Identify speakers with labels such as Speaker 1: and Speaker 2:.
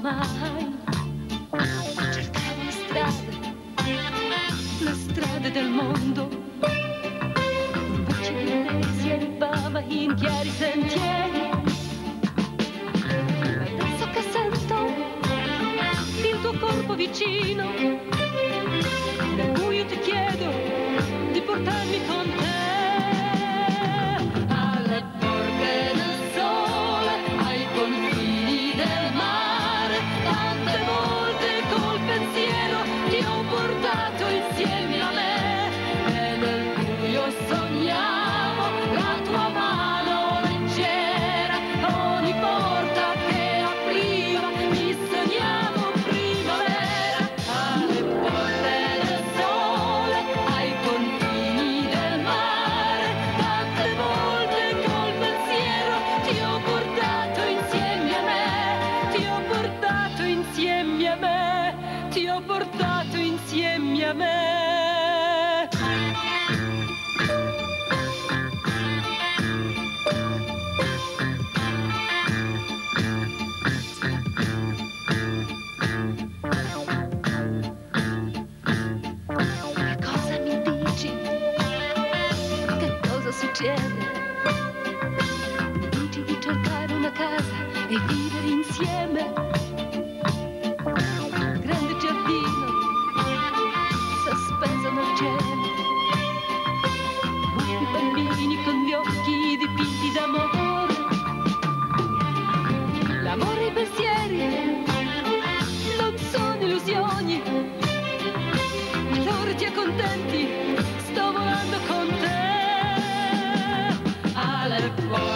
Speaker 1: mai. Cercavo le strade del mondo, un bacio di lei si erbava in chiari sentieri. Adesso che sento il tuo corpo vicino, nel buio ti chiedo di portarmi con te. Alle porte del sole, ai confini del mare, tante volte col pensiero ti ho portato insieme a me, e nel buio sognavo la tua mano leggera, ogni porta che apriva mi sognavo primavera. Alle porte del sole, ai confini del mare, tante volte col pensiero ti ho portato insieme a me, ti ho portato insieme a me, ti ho portato insieme a me. Che cosa mi dici? Che cosa succede? Mi dici di cercare una casa e vivere insieme. Un grande giardino sospeso nel cielo, molti bambini con gli occhi dipinti d'amore. L'amore e i pensieri non sono illusioni, allora ti accontenti, sto volando con te. Alle